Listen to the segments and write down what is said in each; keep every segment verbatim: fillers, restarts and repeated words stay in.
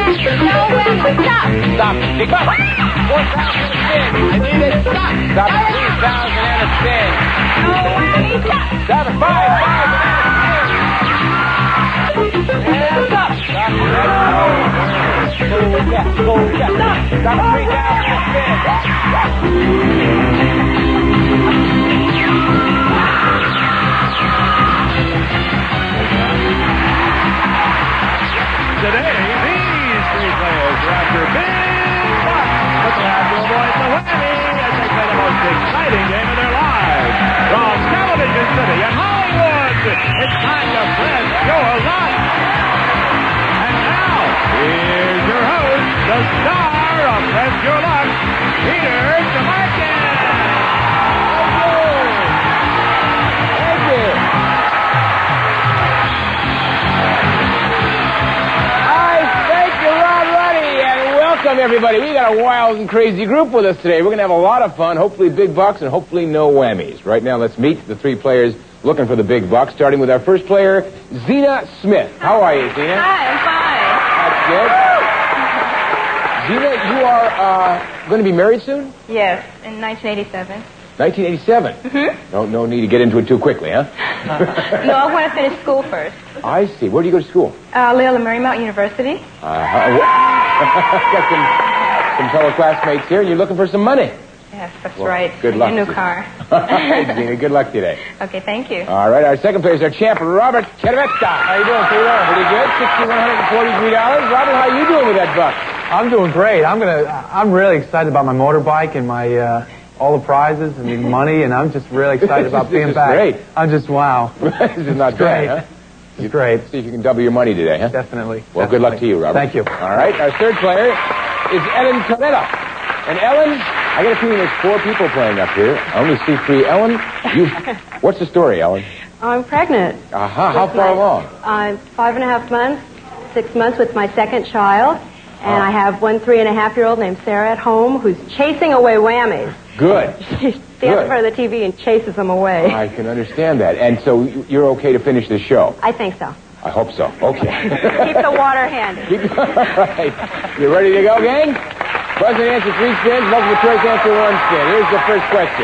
No whammy. Stop. Stop. Big bucks. four thousand and a spin. I need it. Stop. Stop. three thousand and a spin. No whammy. Stop. Stop at five thousand and a spin. And stop. Stop. Go left. Go left. Stop. Stop at three thousand and a spin. Today, these three players are after big bucks, but they'll have to avoid the whammy as they play the most exciting game of their lives. From Television City in Hollywood, it's time to press your luck. And now, here's your host, the star of Press Your Luck, Peter DeMarcus. Thank you. Welcome, everybody. We got a wild and crazy group with us today. We're going to have a lot of fun, hopefully big bucks, and hopefully no whammies. Right now, let's meet the three players looking for the big bucks, starting with our first player, Zena Smith. How are you, Zena? Hi, I'm fine. That's good. Zena, you are uh, going to be married soon? Yes, in nineteen eighty-seven. nineteen eighty-seven? Mm-hmm. No, no need to get into it too quickly, huh? No, I want to finish school first. I see. Where do you go to school? Uh, Loyola Marymount University. Uh, got some, some fellow classmates here, and you're looking for some money. Yes, that's well, right. Good luck. Your new car. All right, Zena, good luck today. Okay, thank you. All right, our second player is our champ, Robert Cervetta. How you doing, Peter? Pretty good. six thousand one hundred forty-three dollars. Robert, how you doing with that buck? I'm doing great. I'm gonna. I'm really excited about my motorbike and my uh, all the prizes and the money, and I'm just really excited about being back. Great. I'm just wow. This is not it's great. bad, huh? It's great. See if you can double your money today, huh? Definitely. Well, Definitely. good luck to you, Robert. Thank you. All right, our third player is Ellen Toretta. And Ellen, I got a feeling there's four people playing up here. I only see three. Ellen, you, what's the story, Ellen? I'm pregnant. Aha, how far along? I'm five and a half months, six months with my second child, and Oh. I have one three and a half year old named Sarah at home who's chasing away whammies. Good. She stands in front of the T V and chases them away. I can understand that. And so you're okay to finish the show? I think so. I hope so. Okay. Keep the water handy. Keep, all right. You ready to go, gang? Buzzer answer three spins, multiple choice answer one spin. Here's the first question.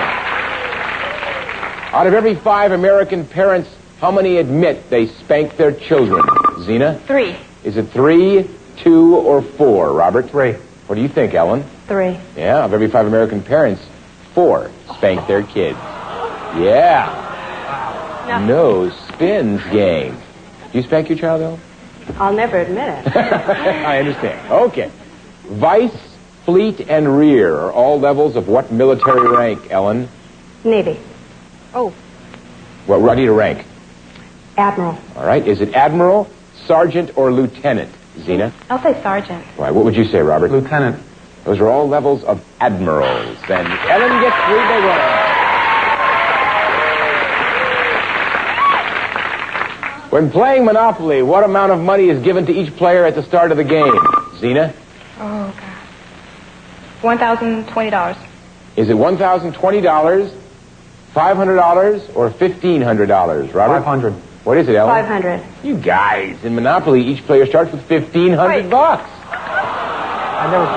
Out of every five American parents, how many admit they spank their children? Zena? Three. Is it three, two, or four, Robert? Three. What do you think, Ellen? Three. Yeah, of every five American parents, four spank their kids. Yeah. No. No spins, gang. Do you spank your child, Ellen? I'll never admit it. I understand. Okay. Vice, Fleet, and Rear are all levels of what military rank, Ellen? Navy. Oh, What, ready to rank? Admiral. All right. Is it Admiral, Sergeant, or Lieutenant? Zena? I'll say sergeant. Right. What would you say, Robert? Lieutenant. Those are all levels of admirals. And Ellen gets three big ones. When playing Monopoly, what amount of money is given to each player at the start of the game? Zena? Oh, God. one thousand twenty dollars. Is it one thousand twenty dollars, five hundred dollars, or fifteen hundred dollars, Robert? Five hundred. What is it, Ellen? Five hundred. You guys, in Monopoly, each player starts with fifteen hundred Wait. bucks. I never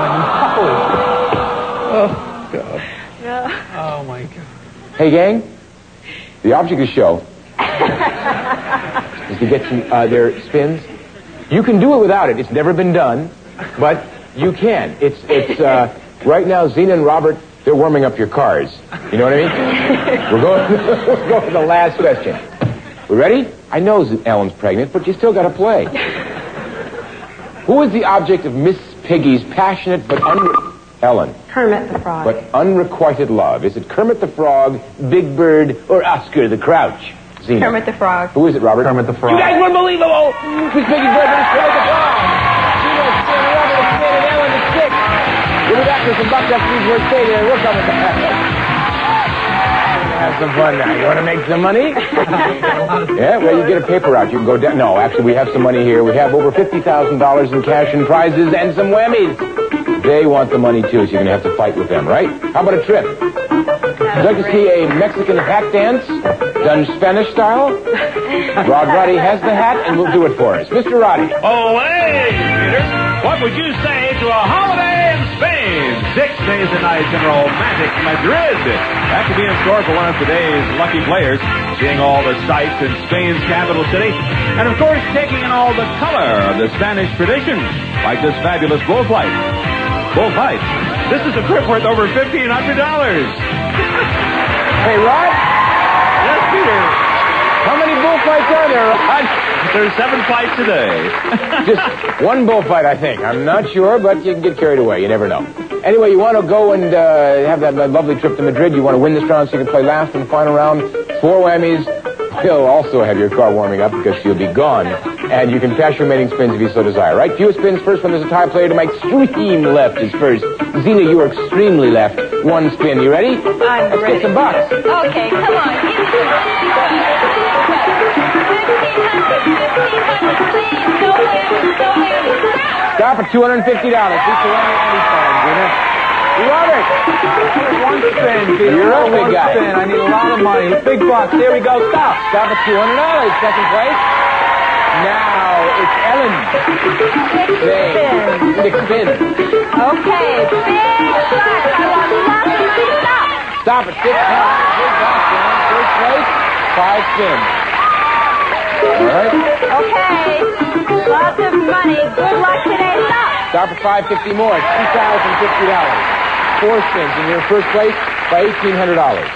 played Monopoly. Oh God. No. Oh my God. Hey, gang, the object of the show is to get some, uh, their spins. You can do it without it. It's never been done, but you can. It's it's uh, right now. Zena and Robert, they're warming up your cars. You know what I mean? We're going. We're going to the last question. We ready? I know Ellen's pregnant, but you still got to play. Who is the object of Miss Piggy's passionate but un... Ellen. Kermit the Frog. But unrequited love. Is it Kermit the Frog, Big Bird, or Oscar the Grouch? Zena. Kermit the Frog. Who is it, Robert? Kermit the Frog. You guys were unbelievable! Miss Piggy's birthday is Kermit the Frog! Zena, Spin, Robert, the Spin, and Ellen the Stick. We'll be back with some bucks after these words stay there. We're coming back. Have some fun now. You want to make some money? Yeah, well, you get a paper route. You can go down. No, actually, we have some money here. We have over fifty thousand dollars in cash and prizes and some whammies. They want the money, too, so you're going to have to fight with them, right? How about a trip? Would you like to see a Mexican hat dance done Spanish style? Rod Roddy has the hat, and will do it for us. Mister Roddy. Away, Peter. What what would you say to a holiday in Spain? Six days and nights in romantic Madrid. That could be in store for one of today's lucky players, seeing all the sights in Spain's capital city, and of course taking in all the color of the Spanish tradition, like this fabulous bullfight. Bullfight. This is a trip worth over fifteen hundred dollars. Hey, Rod? Yes, Peter. How many bullfights are there, Rod? There's seven fights today. Just one bullfight, I think. I'm not sure, but you can get carried away. You never know. Anyway, you want to go and uh, have that lovely trip to Madrid. You want to win this round so you can play last in the final round. Four whammies. You'll also have your car warming up because she'll be gone. And you can pass your remaining spins if you so desire, right? Fewest spins first when there's a tie player to my extreme left is first. Zena, you are extremely left. One spin. You ready? I'm Let's ready. get some bucks. Okay, come on. Give me some fifteen hundred, fifteen hundred, please. No whammy, no whammy. Stop at two hundred fifty dollars. Beats the one anytime, Zena. Robert! One spin, Peter. You're a One big guy. spin. I need a lot of money. Big bucks. Here we go. Stop. Stop at two hundred dollars. Second place. Now it's Ellen. Six Say, spins. Six spins. Okay, big bucks. I want lots of money. Stop. Stop at six hundred. Big bucks, Ellen. Third place. Five spins. All right. Okay, lots of money. Good luck today. Stop. Stop at five fifty more. It's two thousand fifty dollars. Four spins, and you're in first place by eighteen hundred dollars.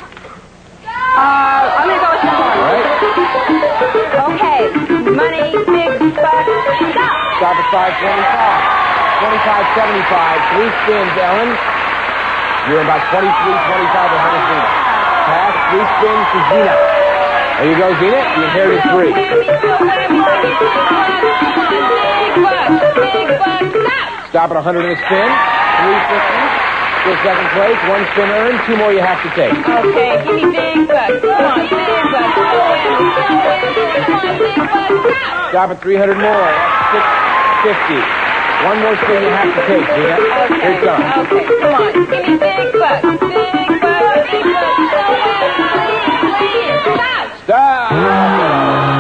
Uh, I'm gonna go with some more. All right. Okay, money, big bucks. Stop. Stop at five twenty-five. Twenty-five seventy-five. Three spins, Ellen. You're about twenty-three twenty-five ahead of Zena. Pass. Three spins to Zena. There you go, Zena. You inherited three. Whammy, no whammy, whammy, big bucks, big bucks. Stop. Stop at one hundred in a spin. three fifty. Still second place. One spin earned. Two more you have to take. Okay, give me big bucks. Come on, big bucks. No whammy, no whammy. Come on, big bucks. Stop. Stop at three hundred more. That's six fifty. One more spin you have to take, Zena. Okay, Here it comes. okay, come on. Give me big bucks, big bucks, big bucks. No whammy, please, please. Stop. Stop!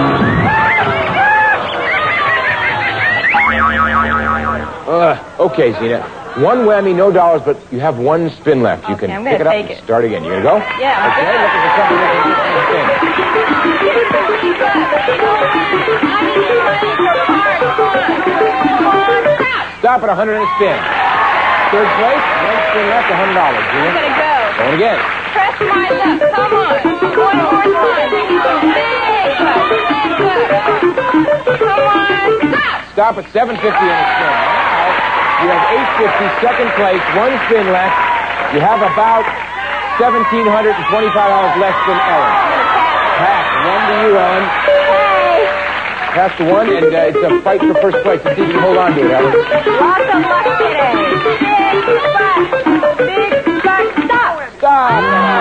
Uh, okay, Zena. One whammy, no dollars, but you have one spin left. You Okay, can I'm pick gonna it up take and it. start again. You gonna go? Yeah, I'm Okay, good. looking for something that can get you a spin. Big bucks, no whammy. I need your money for part. Come on. Come on, stop. Stop at one hundred in a spin. Third place, one spin left, one hundred dollars. I'm Zena. gonna go. Going again. Press my luck. Come on. One more time. Give me some big bucks, big bucks. Come on, stop. Stop at seven fifty in a spin. Now, you have eight fifty, second place, one spin left. You have about one thousand seven hundred twenty-five dollars less than Ellen. Pass. One to you, Ellen. Hey, Pass to one, and uh, it's a fight for first place. Let's see if you can hold on to it, Ellen. lots of luck today. Big bucks, big bucks. Stop. Stop.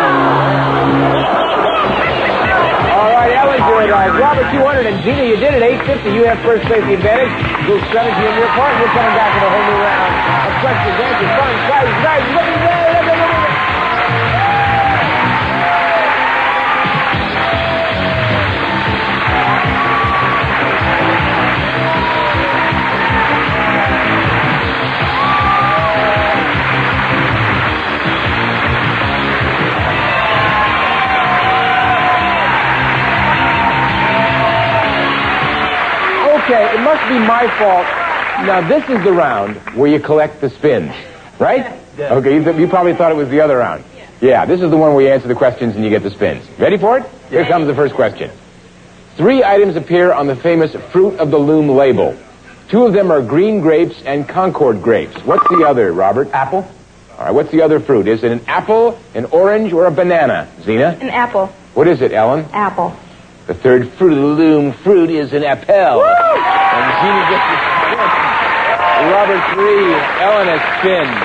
All right, Ellen, you're at uh, Robert two hundred, and Gina, you did it. eight fifty. You have first place the advantage. Little strategy on your part. We're coming back with a whole new round of questions, answers, fun, prizes, prizes. Look at that. Look at that. Okay, it must be my fault. Now, this is the round where you collect the spins, right? Yeah. Okay, you, you probably thought it was the other round. Yeah, this is the one where you answer the questions and you get the spins. Ready for it? Here comes the first question. Three items appear on the famous Fruit of the Loom label. Two of them are green grapes and Concord grapes. What's the other, Robert? Apple. All right, what's the other fruit? Is it an apple, an orange, or a banana? Zena? An apple. What is it, Ellen? Apple. The third Fruit of the Loom fruit is an apple. And Gina gets the spin. Robert three, Ellen a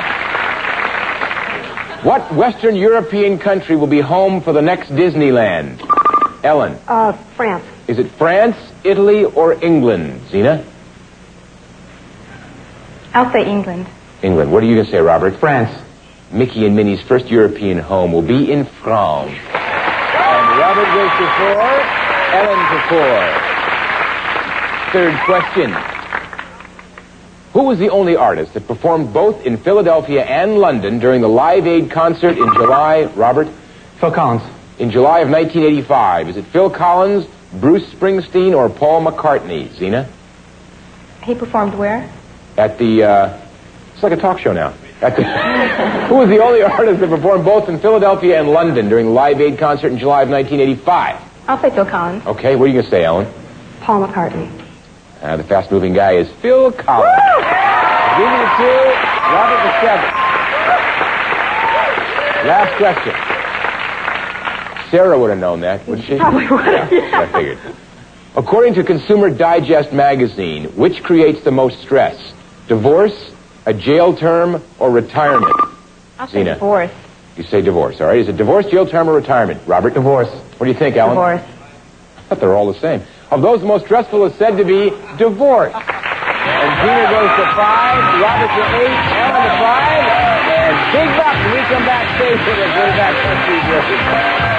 spin. What Western European country will be home for the next Disneyland? Ellen, Uh, France. is it France, Italy, or England? Zena? I'll say England. England. What are you going to say, Robert? France. Mickey and Minnie's first European home will be in France. And Robert goes to four, Ellen to four. Third question. Who Who was the only artist that performed both in Philadelphia and London during the Live Aid concert in July, Robert? Phil Collins. In July of nineteen eighty-five. Is it Phil Collins, Bruce Springsteen, or Paul McCartney, Zena? He performed where? At the, uh, it's like a talk show now. At the, who was the only artist that performed both in Philadelphia and London during the Live Aid concert in July of nineteen eighty-five? I'll say Phil Collins. Okay, what are you going to say, Ellen? Paul McCartney. Uh, the fast-moving guy is Phil Collins. Give me the two, Robert the seven. Last question. Sarah would have known that, wouldn't she? Probably would have, yeah. I figured. According to Consumer Digest magazine, which creates the most stress? Divorce, a jail term, or retirement? I'll say Zena. divorce. You say divorce, all right? Is it divorce, jail term, or retirement? Robert? Divorce. What do you think, Alan? Divorce. I thought they're all the same. Of those, the most stressful is said to be divorce. And Gina goes to five, Robert to eight, Ellen to five, and big bucks when we come back safe with it. We're back country Jersey.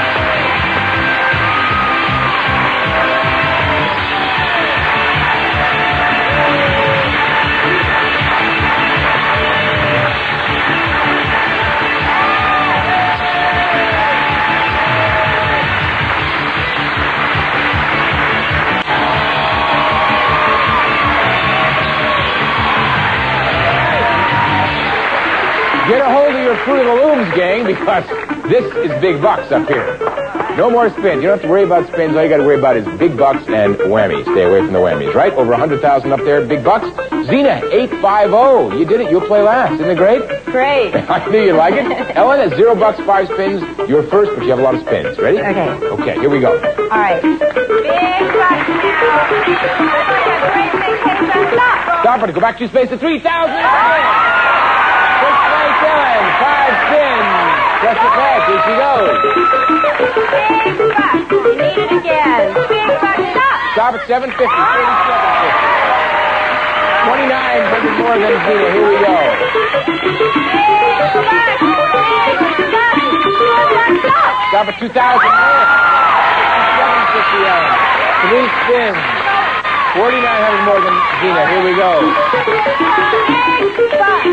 Get a hold of your Fruit of the Looms, gang, because this is big bucks up here. No more spins. You don't have to worry about spins. All you got to worry about is big bucks and whammies. Stay away from the whammies, right? Over one hundred thousand up there, big bucks. Zena, eight five oh. You did it. You'll play last. Isn't it great? Great. I knew you'd like it. Ellen, at zero bucks, five spins. You're first, but you have a lot of spins. Ready? Okay. Okay, here we go. All right. Big bucks now. Great big case on top. Stop it. Go back two space to three thousand. Ellen, five spins. Press the flag. Here she goes. Big bucks. You need it again. Big bucks stop. Stop at seven fifty. thirty-seven fifty. twenty-nine hundred more than Zena. Here we go. Big bucks. Big bucks stop. Stop at two thousand more. fifty-seven fifty, Ellen. Three spins. forty-nine hundred more than Zena. Here we go. Big bucks.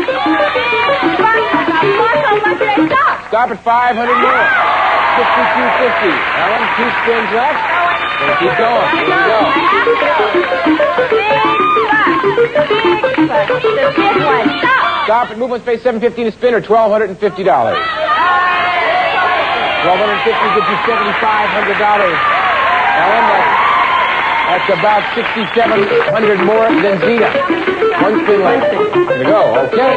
Stop at five hundred more. fifty-two fifty. Ellen, two spins left. Gonna keep going. Here we go. Big bucks. The big one. Stop. Stop at movement space seven fifteen a spin or twelve fifty dollars. twelve fifty gives you seventy-five hundred dollars. Ellen, that's, that's about sixty-seven hundred more than Zena. One spin left. Here we go. Okay.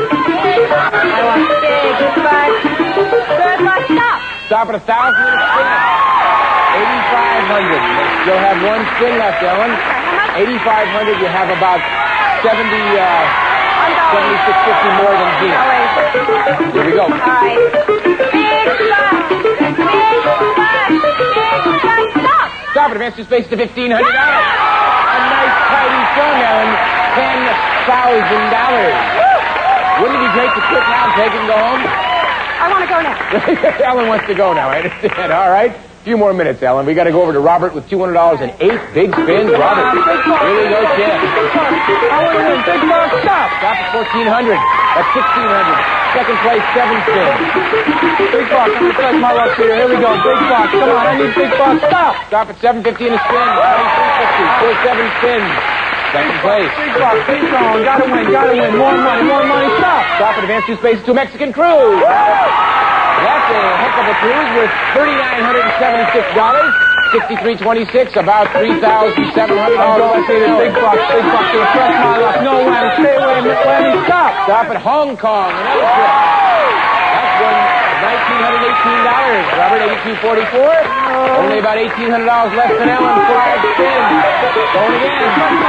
I want big bucks. Good luck. Stop. Stop at a thousand and a spin. eighty-five hundred. Still have one spin left, Ellen. eighty-five hundred. You have about seventy, uh, seventy-six fifty more than Zena. Here we go. All right. Big bucks. Big bucks. Big bucks. Stop. Stop at advance to space to fifteen hundred dollars. A nice tidy sum, Ellen. ten thousand dollars. Wouldn't it be great to quit now and take it and go home? I want to go now. Ellen wants to go now, I understand. All right. A few more minutes, Ellen. We got to go over to Robert with two hundred dollars and eight big spins. Robert. Here we go, champ. I want to win. Big bucks. Stop. Stop at fourteen hundred. That's sixteen hundred. Second place, seven spins. Big bucks. I'm going to test my luck here. Here we go. Big bucks. Come on. I need big bucks. Stop. Stop at seven fifty in a spin. twenty-three fifty. Still seven spins. Second place. Big bucks. Keep going. Gotta win. Gotta win. More money. More money. Stop. Stop at advance two spaces to a Mexican cruise. That's a heck of a cruise with three thousand nine hundred seventy-six dollars. sixty-three twenty-six, about three thousand seven hundred dollars. Big bucks. Big bucks. You'll press my luck. No whammy. Stay away. Whammy. Stop. Stop at Hong Kong. Another trip. That's one nineteen eighteen dollars. Robert, eighty-two forty-four. Only about eighteen hundred dollars left than Ellen. Five spins. Going again.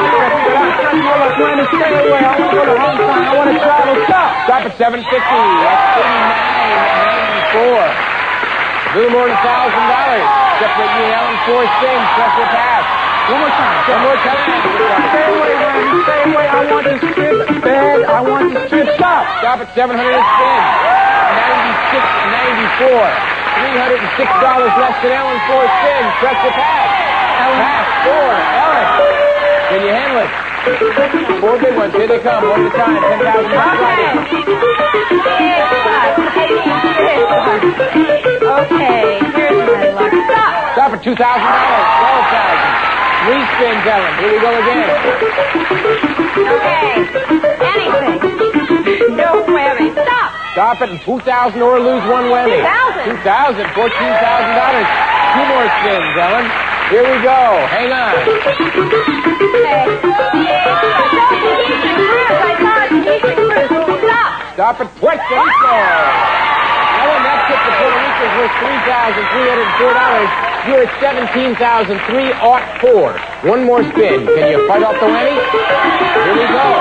Whammy. Stay away. I want to go to Hong Kong. I want to travel. Stop. Stop at seven fifty. That's thirty-nine ninety-four. A little more than one thousand dollars. Separate you and Ellen. Four spins. Press your pass. One more time. One more time. Stay away, Whammy. Stay away. I want to strip. Bed. I want to strip. Stop. Stop at seven hundred and spin. ninety-six ninety-four. three hundred six dollars less than Ellen. Four spins. Press your pass. Ellen. Pass. Four. Ellen. Can you handle it? Four big ones. Here they come. One at a time. ten thousand bucks riding. Big bucks. I need big bucks. Okay, here's my luck. Stop. Stop at two thousand dollars. twelve thousand dollars. Three spins, Ellen. Here we go again. Okay, anything. No whammy. Stop. Stop it, and two thousand or lose one whammy. two thousand. two thousand. fourteen thousand dollars. Two more spins, Ellen. Here we go. Hang on. Okay. I thought Denise and Cruz. Stop. Stop at Puerto Rico. Ellen, that tip to Puerto Rico is worth three thousand three hundred four dollars. You're at seventeen thousand three hundred four dollars. One more spin. Can you fight off the whammy? Here we go.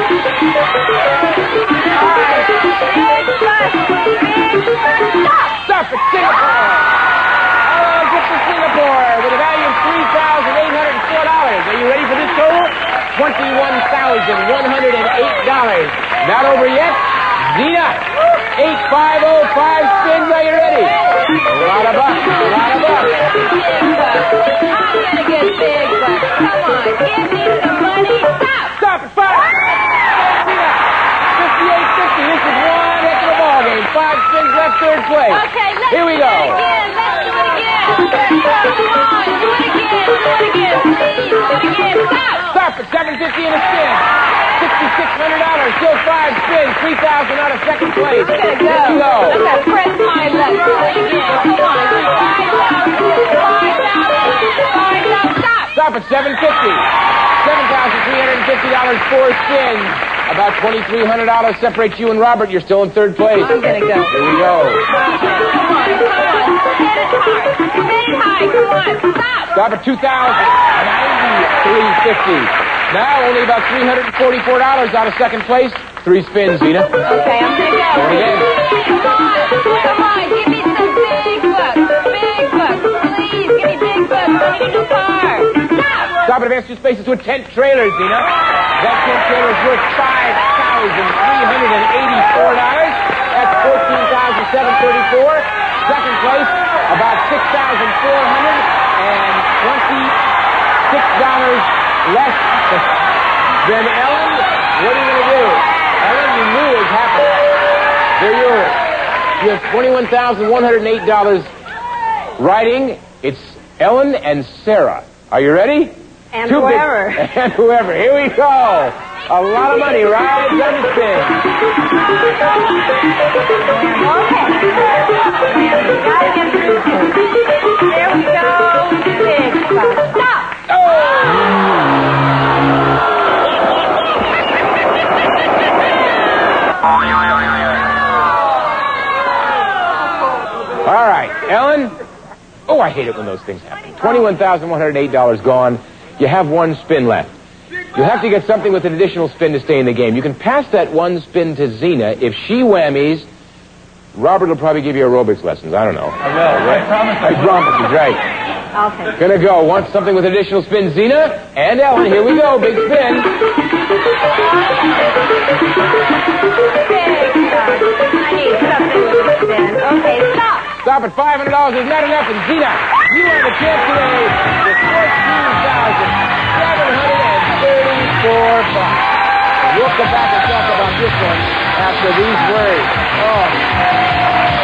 All right. Big bucks. Big bucks. Stop. Stop at Singapore. Oh, get to Singapore with a value of three thousand eight hundred four dollars. Are you ready for this total? twenty-one thousand one hundred eight dollars. Not over yet. Zena, eight five oh five spins. Are you ready? A lot of bucks. A lot of bucks. Big bucks. I'm gonna get big bucks. Come on, give me some money. Stop. Stop at five. Zena, fifty-eight fifty. This is one heck of a ball game. Five spins left, third place. Okay, let's Here we do go. it again. Let's do it again. Come on, do it again. Do it again. Please, do it again. Stop. Stop at seven fifty in a spin. sixty-six hundred dollars. Still five spins. three thousand out of second place. I'm gonna go. Here we go. I'm gonna press my luck. Do it again. Come on. five thousand. five thousand. five thousand. Stop. Stop at seven fifty. seven thousand three hundred fifty dollars. Four spins. About twenty-three hundred dollars separates you and Robert. You're still in third place. I'm gonna go. Here we go. Come on. Come on. Hit it hard. Hit it high. Come on. Stop. Stop at two thousand ninety-three fifty. Now only about three hundred forty-four dollars out of second place. Three spins, Zena. Okay, I'm gonna go. Go again. Come on. Come on. Give me some big bucks. Big bucks. Please. Give me big bucks. I need a new car. Stop. Stop at advance two spaces to a tent trailer, Zena. That tent trailer is worth five thousand three hundred eighty-four dollars. That's fourteen thousand seven hundred thirty-four dollars. Second place, about six thousand four hundred twenty-six dollars less than Ellen. What are you going to do? Ellen, you knew it was happening. There you are. You have twenty-one thousand one hundred eight dollars riding. It's Ellen and Sarah. Are you ready? And Two big- whoever. and whoever. Here we go. A lot of money rides on the spin. Okay. Gotta get through this. There we go. Big bucks. Stop. All right, Ellen. Oh, I hate it when those things happen. twenty-one thousand one hundred eight dollars gone. You have one spin left. You have to get something with an additional spin to stay in the game. You can pass that one spin to Zena. If she whammies, Robert will probably give you aerobics lessons. I don't know. I will. I promise I I will. promise. He's right. I'll take it. Gonna go. Want something with additional spin, Zena and Ellen. Here we go. Big spin. Big bucks. I need something with a spin. Okay, stop. Stop at five hundred dollars. Is not enough. And Zena, you have a chance today with fourteen thousand seven hundred thirty-four bucks. We'll come back and talk about this one after these words. Oh.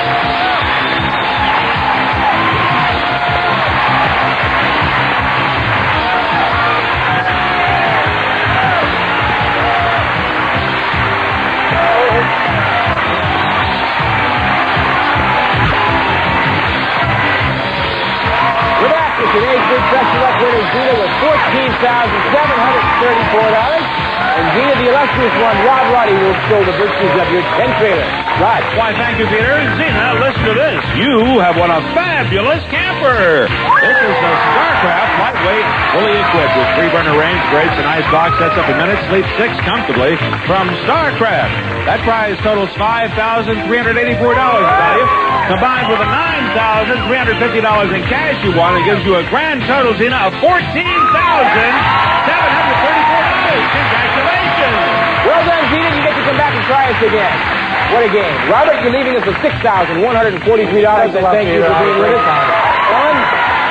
We're back with today's big special up winner, Zena, with fourteen thousand seven hundred thirty-four dollars. And Zena, the illustrious one, Rod Roddy, will show the virtues of your tent trailer. Rod. Why, thank you, Peter. Zena, listen to this. You have won a fabulous camper. This is the StarCraft lightweight, fully equipped with three-burner range, grates, and ice box. Sets up in minutes. Sleep six comfortably from StarCraft. That prize totals five thousand three hundred eighty-four dollars in value. Combined with the nine thousand three hundred fifty dollars in cash you won, it gives you a grand total, Zena, of fourteen thousand seven hundred thirty-four dollars. Congratulations. Well done, Zena. You get to come back and try us again. What a game. Robert, you're leaving us with six thousand one hundred forty-three dollars. Thanks a lot, And thank you Peter. for being with us. Ellen,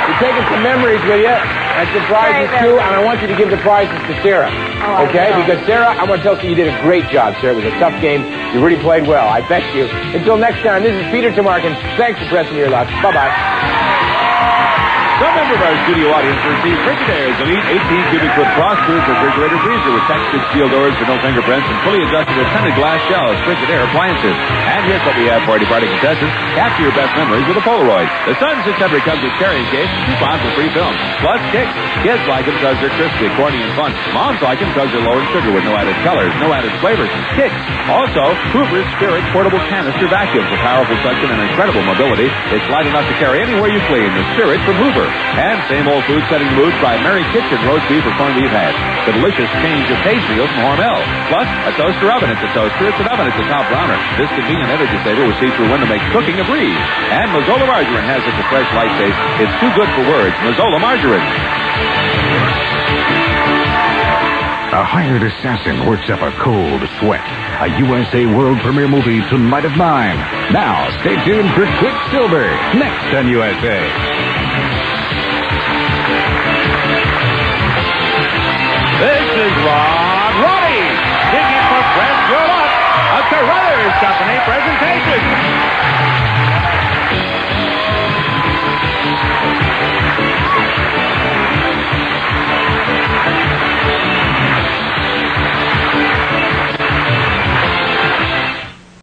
You're taking some memories with you and some prizes Very, very too, nice. and I want you to give the prizes to Sarah. Oh, I okay? will. Because Sarah, I want to tell you, you did a great job, Sarah. It was a tough game. You really played well. I bet you. Until next time, this is Peter Tomarkin. Thanks for pressing your luck. Bye-bye. Some member of our studio audience will receive Frigidaire's Elite eighteen cubic foot frost-proof refrigerator freezer with textured steel doors for no fingerprints and fully adjustable tinted glass shelves. Frigidaire appliances. And here's what we have for our departing contestants. Capture your best memories with a Polaroid. The Sun six hundred comes with carrying case and coupons for free films. Plus kicks. Kids like them because they're crispy, corny, and fun. Moms like them because they're low in sugar with no added colors, no added flavors. Kicks. Also, Hoover's Spirit portable canister vacuum for powerful suction and incredible mobility. It's light enough to carry anywhere you clean. The Spirit from Hoover. And same old food setting the mood. Try Mary Kitchen roast beef or corned beef hash. The delicious change of pace meals from Hormel. Plus, a toaster oven. It's a toaster. It's an oven. It's a top browner. This convenient energy saver with see-through window makes cooking a breeze. And Mazzola margarine has such a fresh, light taste. It's too good for words. Mazzola margarine. A hired assassin works up a cold sweat. A U S A world premiere movie tonight at nine. Now, stay tuned for Quicksilver, next on U S A. This is Rob